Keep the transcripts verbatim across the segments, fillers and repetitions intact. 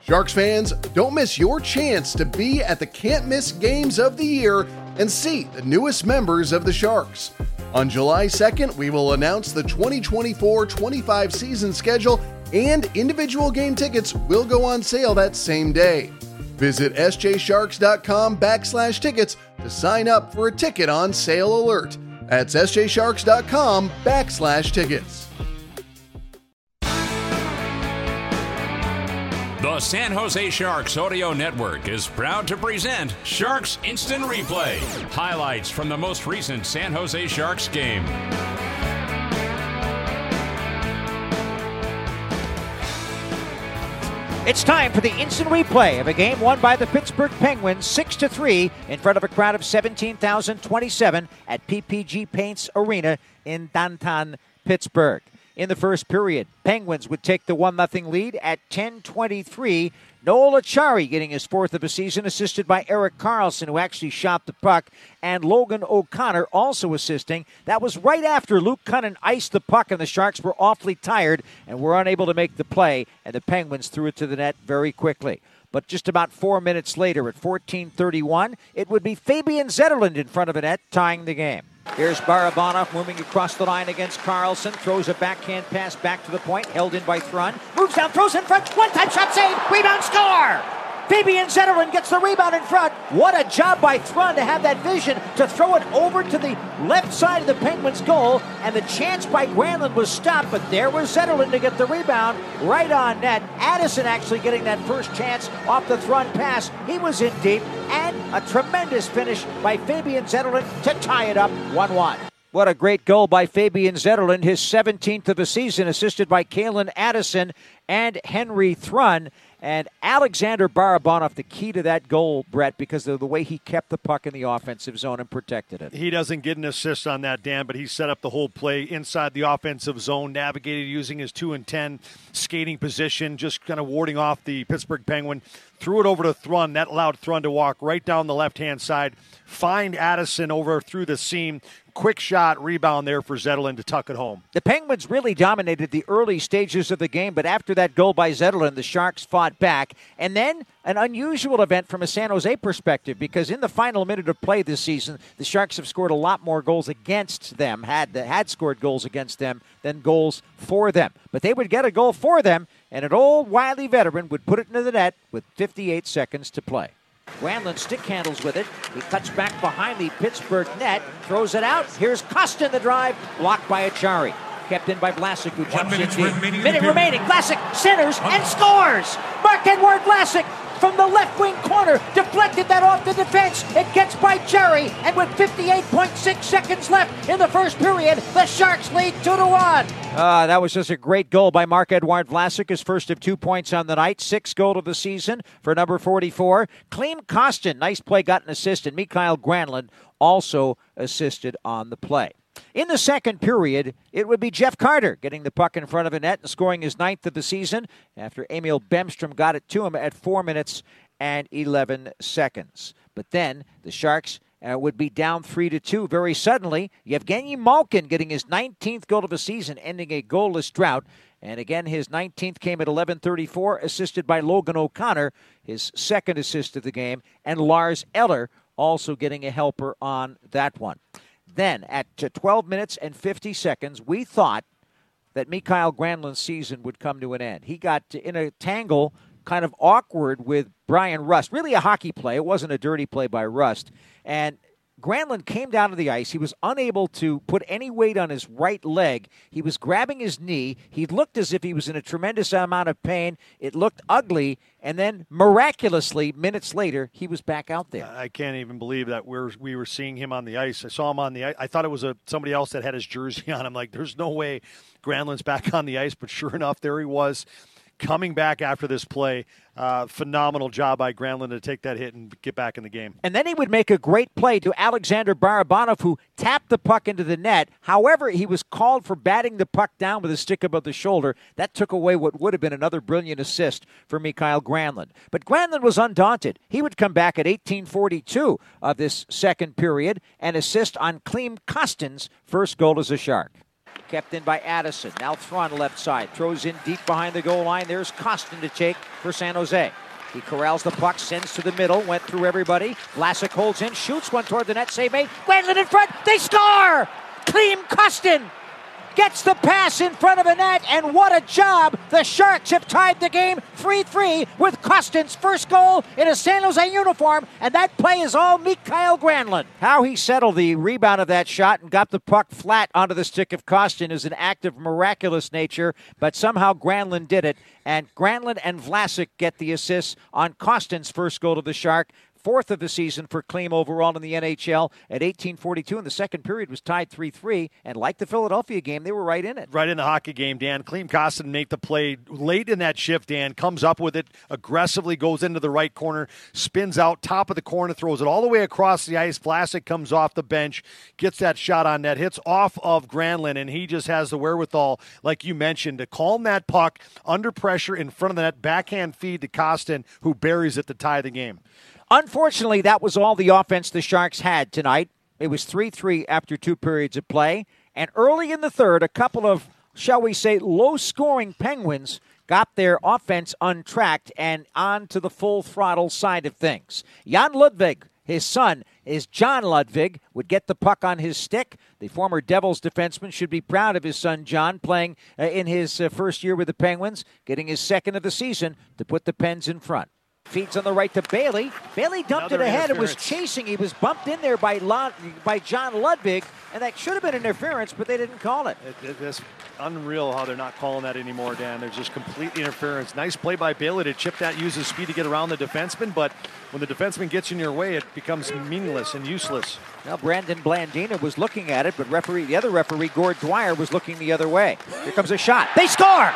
Sharks fans, don't miss your chance to be at the can't-miss games of the year and see the newest members of the Sharks. On July second, we will announce the twenty twenty-four twenty-five season schedule, and individual game tickets will go on sale that same day. Visit sjsharks.com backslash tickets to sign up for a ticket on sale alert. That's sjsharks.com backslash tickets. The San Jose Sharks Audio Network is proud to present Sharks Instant Replay. Highlights from the most recent San Jose Sharks game. It's time for the instant replay of a game won by the Pittsburgh Penguins six to three in front of a crowd of seventeen thousand twenty-seven at P P G Paints Arena in downtown Pittsburgh. In the first period, Penguins would take the one nothing lead at ten twenty-three. Noel Acciari getting his fourth of the season, assisted by Erik Karlsson, who actually shot the puck, and Logan O'Connor also assisting. That was right after Luke Kunin iced the puck, and the Sharks were awfully tired and were unable to make the play, and the Penguins threw it to the net very quickly. But just about four minutes later, at fourteen thirty-one, it would be Fabian Zetterlund in front of the net, tying the game. Here's Barabanov moving across the line against Karlsson. Throws a backhand pass back to the point. Held in by Thrun. Moves down, throws in front. One-time shot save. Rebound, score! Fabian Zetterlund gets the rebound in front. What a job by Thrun to have that vision to throw it over to the left side of the Penguins' goal. And the chance by Granlund was stopped, but there was Zetterlund to get the rebound right on net. Addison actually getting that first chance off the Thrun pass. He was in deep. And a tremendous finish by Fabian Zetterlund to tie it up one one. What a great goal by Fabian Zetterlund, his seventeenth of the season, assisted by Calen Addison and Henry Thrun. And Alexander Barabanov, the key to that goal, Brett, because of the way he kept the puck in the offensive zone and protected it. He doesn't get an assist on that, Dan, but he set up the whole play inside the offensive zone, navigated using his two and ten skating position, just kind of warding off the Pittsburgh Penguin. Threw it over to Thrun. That allowed Thrun to walk right down the left-hand side, find Addison over through the seam. Quick shot, rebound there for Zetterlund to tuck it home. The Penguins really dominated the early stages of the game, but after that goal by Zetterlund, the Sharks fought back. And then an unusual event from a San Jose perspective, because in the final minute of play this season, the Sharks have scored a lot more goals against them, had, had scored goals against them than goals for them. But they would get a goal for them, and an old wily veteran would put it into the net with fifty-eight seconds to play. Granlund stick handles with it. He cuts back behind the Pittsburgh net, throws it out. Here's Costa in the drive, blocked by Acciari. Kept in by Vlasic, who jumps in deep. Remaining Minute remaining. Vlasic centers and scores! Marc-Edouard Vlasic from the left wing corner, deflected that off the defense. It gets by Jerry, and with fifty-eight point six seconds left in the first period, the Sharks lead two to one. Uh, that was just a great goal by Marc-Edouard Vlasic, his first of two points on the night. Sixth goal of the season for number forty-four. Klim Kostin, nice play, got an assist, and Mikael Granlund also assisted on the play. In the second period, it would be Jeff Carter getting the puck in front of the net and scoring his ninth of the season after Emil Bemstrom got it to him at four minutes and eleven seconds. But then the Sharks uh, would be down three to two very suddenly. Yevgeny Malkin getting his nineteenth goal of the season, ending a goalless drought. And again, his nineteenth came at eleven thirty-four, assisted by Logan O'Connor, his second assist of the game, and Lars Eller also getting a helper on that one. Then, at twelve minutes and fifty seconds, we thought that Mikael Granlund's season would come to an end. He got in a tangle, kind of awkward, with Brian Rust. Really a hockey play. It wasn't a dirty play by Rust. And Granlund came down to the ice. He was unable to put any weight on his right leg. He was grabbing his knee. He looked as if he was in a tremendous amount of pain. It looked ugly. And then, miraculously, minutes later, he was back out there. I can't even believe that we're, we were seeing him on the ice. I saw him on the ice. I thought it was a, somebody else that had his jersey on. I'm like, there's no way Granlund's back on the ice. But sure enough, there he was, coming back after this play. Uh, phenomenal job by Granlund to take that hit and get back in the game. And then he would make a great play to Alexander Barabanov, who tapped the puck into the net. However, he was called for batting the puck down with a stick above the shoulder. That took away what would have been another brilliant assist for Mikael Granlund. But Granlund was undaunted. He would come back at eighteen forty-two of this second period and assist on Klim Kostin's first goal as a Shark. Kept in by Addison. Now Thron left side. Throws in deep behind the goal line. There's Kostin to take for San Jose. He corrals the puck, sends to the middle, went through everybody. Vlasic holds in, shoots one toward the net, save made. Granlund in front, they score! Klim Kostin gets the pass in front of the net, and what a job! The Sharks have tied the game three three with Kostin's first goal in a San Jose uniform, and that play is all Mikael Granlund. How he settled the rebound of that shot and got the puck flat onto the stick of Kostin is an act of miraculous nature, but somehow Granlund did it, and Granlund and Vlasic get the assists on Kostin's first goal to the Shark. Fourth of the season for Klim overall in the N H L at eighteen forty-two, and the second period was tied three three, and like the Philadelphia game, they were right in it. Right in the hockey game, Dan. Klim Kostin made the play late in that shift, Dan, comes up with it, aggressively goes into the right corner, spins out, top of the corner, throws it all the way across the ice. Vlasic comes off the bench, gets that shot on net, hits off of Granlund, and he just has the wherewithal, like you mentioned, to calm that puck under pressure in front of the net, backhand feed to Kostin, who buries it to tie the game. Unfortunately, that was all the offense the Sharks had tonight. It was three three after two periods of play. And early in the third, a couple of, shall we say, low-scoring Penguins got their offense untracked and on to the full throttle side of things. Jan Ludvig, his son, is John Ludvig, would get the puck on his stick. The former Devils defenseman should be proud of his son, John, playing uh, in his uh, first year with the Penguins, getting his second of the season to put the Pens in front. Feeds on the right to Bailey. Bailey dumped Another it ahead and was chasing. He was bumped in there by Lod- by John Ludvig, and that should have been interference, but they didn't call it. it, it it's unreal how they're not calling that anymore, Dan. There's just complete interference. Nice play by Bailey to chip that, use his speed to get around the defenseman, but when the defenseman gets in your way, it becomes meaningless and useless. Now Brandon Blandina was looking at it, but referee, the other referee, Gord Dwyer, was looking the other way. Here comes a shot. They score!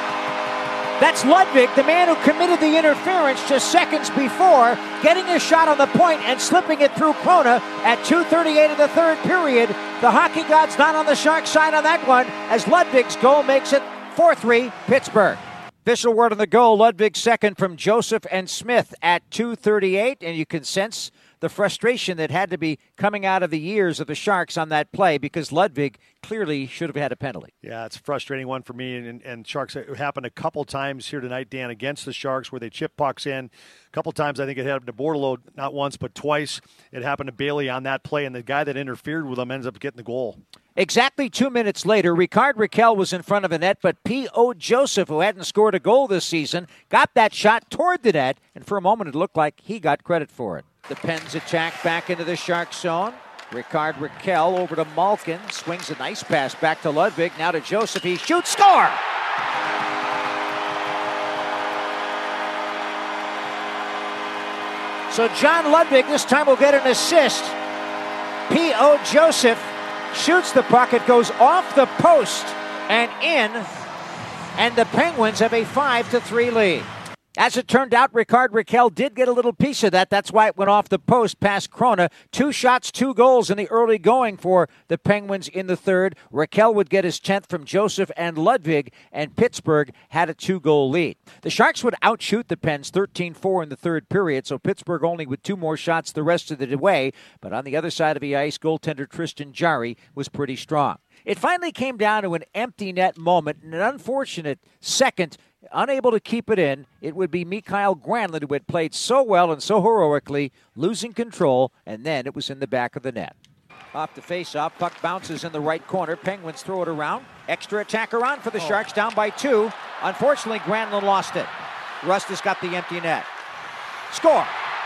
That's Ludvig, the man who committed the interference just seconds before, getting a shot on the point and slipping it through Krona at two thirty-eight of the third period. The hockey gods not on the Sharks side on that one, as Ludvig's goal makes it four three Pittsburgh. Official word on the goal, Ludvig second from Joseph and Smith at two thirty-eight, and you can sense the frustration that had to be coming out of the ears of the Sharks on that play because Ludvig clearly should have had a penalty. Yeah, it's a frustrating one for me. And, and Sharks, it happened a couple times here tonight, Dan, against the Sharks where they chip pucks in. A couple times I think it happened to Bortolo, not once but twice. It happened to Bailey on that play, and the guy that interfered with him ends up getting the goal. Exactly two minutes later, Ricard Raquel was in front of the net, but P O. Joseph, who hadn't scored a goal this season, got that shot toward the net, and for a moment it looked like he got credit for it. The Pens attack back into the Sharks zone. Ricard Raquel over to Malkin, swings a nice pass back to Ludvig, now to Joseph, he shoots, score! So John Ludvig this time will get an assist. P O. Joseph shoots the puck, it goes off the post and in, and the Penguins have a five to three lead. As it turned out, Ricard Raquel did get a little piece of that. That's why it went off the post past Krona. Two shots, two goals in the early going for the Penguins in the third. Raquel would get his tenth from Joseph and Ludvig, and Pittsburgh had a two-goal lead. The Sharks would outshoot the Pens thirteen four in the third period, so Pittsburgh only with two more shots the rest of the way. But on the other side of the ice, goaltender Tristan Jarry was pretty strong. It finally came down to an empty net moment, and an unfortunate second. Unable to keep it in, it would be Mikael Granlund, who had played so well and so heroically, losing control, and then it was in the back of the net. Off the face-off, puck bounces in the right corner. Penguins throw it around. Extra attacker on for the oh. Sharks, down by two. Unfortunately, Granlund lost it. Rust has got the empty net. Score!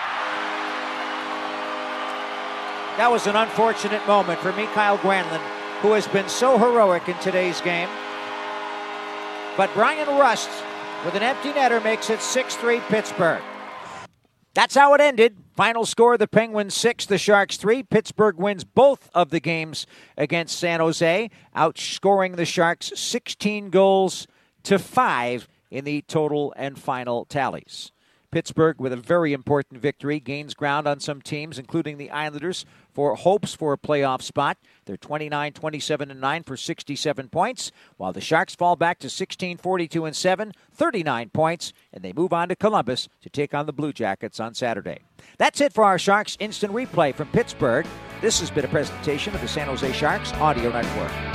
That was an unfortunate moment for Mikael Granlund, who has been so heroic in today's game. But Brian Rust, with an empty netter, makes it six three Pittsburgh. That's how it ended. Final score, the Penguins six, the Sharks three. Pittsburgh wins both of the games against San Jose, outscoring the Sharks sixteen goals to five in the total and final tallies. Pittsburgh, with a very important victory, gains ground on some teams, including the Islanders, for hopes for a playoff spot. They're twenty-nine, twenty-seven, and nine for sixty-seven points, while the Sharks fall back to sixteen, forty-two, and seven, thirty-nine points, and they move on to Columbus to take on the Blue Jackets on Saturday. That's it for our Sharks Instant Replay from Pittsburgh. This has been a presentation of the San Jose Sharks Audio Network.